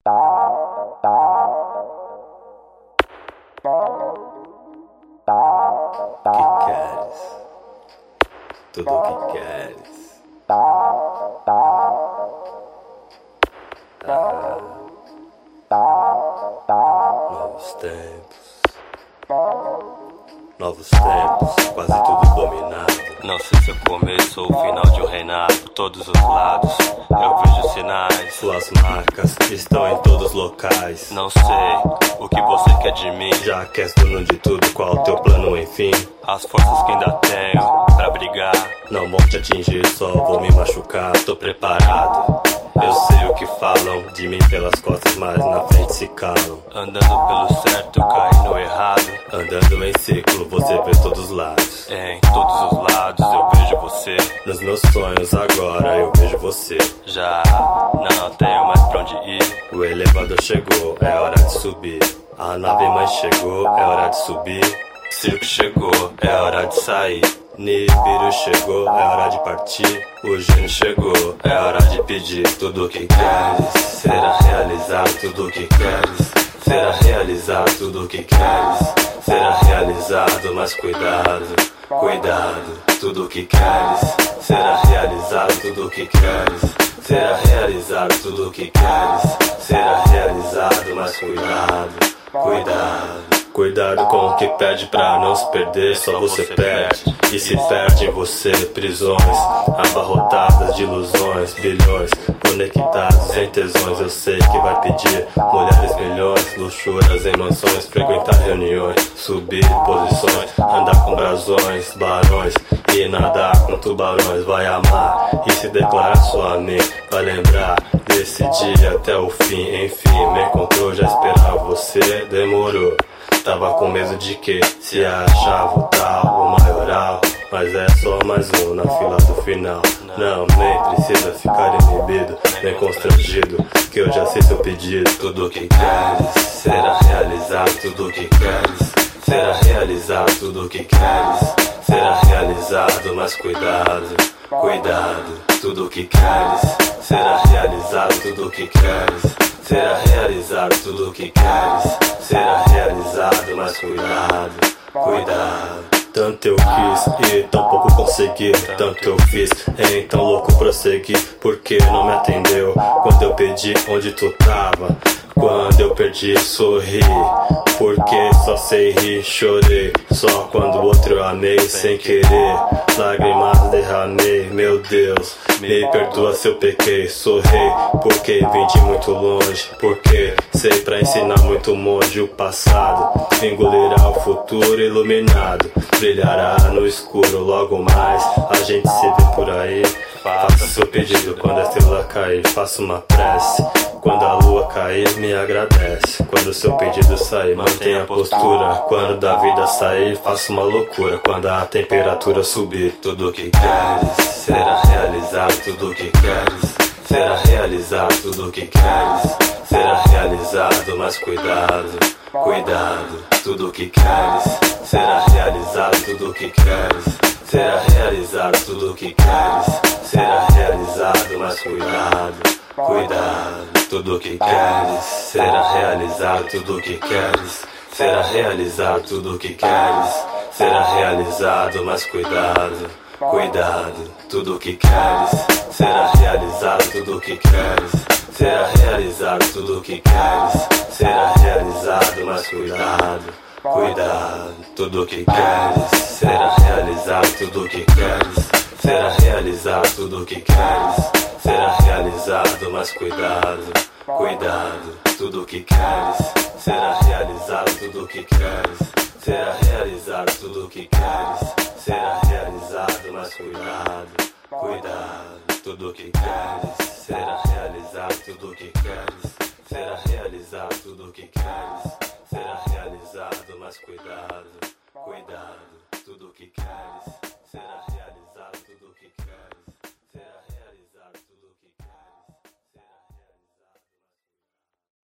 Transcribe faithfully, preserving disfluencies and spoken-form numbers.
Que queres? Tudo o que queres. Ah, novos tempos, novos tempos, quase tudo dominado. Não sei se é o começo ou o final de um reinado. Por todos os lados eu vejo sinais. Suas marcas estão em todos os locais. Não sei o que você quer de mim. Já que és dono de tudo, qual o teu plano enfim? As forças que ainda tenho pra brigar não vão te atingir, só vou me machucar. Tô preparado, eu sei o que falam de mim pelas costas, mas na frente se calam. Andando pelo certo, eu caí no errado. Andando em ciclo, você vê todos os lados. Em todos os lados eu vejo você. Nos meus sonhos agora eu vejo você. Já não tenho mais pra onde ir. O elevador chegou, é hora de subir. A nave mãe chegou, é hora de subir. Circo chegou, é hora de sair. Nibiru chegou, é hora de partir. O gênio chegou, é hora de pedir. Tudo o que queres será realizado. Tudo o que queres será realizado. Tudo o que queres será realizado. Mas cuidado, cuidado. Tudo o que queres será realizado. Tudo o que queres será realizado. Tudo o que queres será realizado. Mas cuidado, cuidado. Cuidado com o que pede pra não se perder. Só você perde e se perde em você. Prisões abarrotadas de ilusões. Bilhões conectados em tesões. Eu sei que vai pedir mulheres milhões, luxúrias em mansões, frequentar reuniões, subir posições, andar com brasões, barões e nadar com tubarões. Vai amar e se declarar só a mim. Vai lembrar desse dia até o fim. Enfim, me encontrou, já esperava você. Demorou, tava com medo de que se achava o tal, o maioral. Mas é só mais um na fila do final. Não, nem precisa ficar inibido, nem constrangido, que eu já sei seu pedido. Tudo o que queres será realizado. Tudo o que queres será realizado. Tudo o que queres será realizado. Mas cuidado, cuidado. Tudo o que queres será realizado. Tudo o que queres será realizado. Tudo o que queres será realizado. Mas cuidado, cuidado. Tanto eu quis e tão pouco consegui. Tanto eu fiz, então louco prossegui. Porque não me atendeu quando eu pedi onde tu tava. Quando eu perdi, sorri, porque só sei rir. Chorei só quando o outro eu amei sem querer. Lágrimas derramei, meu Deus, me perdoa se eu pequei. Sou rei porque vim de muito longe. Porque sei pra ensinar muito monge. O passado engolirá o futuro iluminado. Brilhará no escuro logo mais. A gente se vê por aí. Faça seu pedido quando a estrela cair. Faça uma prece quando a lua cair, me agradece. Quando o seu pedido sair, mantenha a postura. Quando da vida sair, faça uma loucura. Quando a temperatura subir, tudo o que queres será realizado. Tudo o que queres será realizado. Tudo o que queres será realizado. Mas cuidado, cuidado. Tudo o que queres será realizado. Tudo o que queres será realizado. Tudo o que queres será realizado. Mas cuidado, cuidado. Tudo o que queres será realizado. Tudo o que queres será realizado. Tudo o que queres será realizado. Mas cuidado, cuidado. Tudo o que queres será realizado. Tudo o que queres será realizado. Tudo o que queres será realizado. Mas cuidado, cuidado. Tudo o que queres será realizado. Tudo o que queres será realizado. Tudo o que queres será realizado. Mas cuidado, cuidado. Tudo o que queres será realizado. Tudo o que queres será realizado. Tudo o que queres será realizado. Mas cuidado, cuidado. Tudo o que queres será realizado. Tudo o que queres será realizado. Tudo o que queres será realizado. Mas cuidado, cuidado. Tudo o que queres será realizado. Tudo o que queres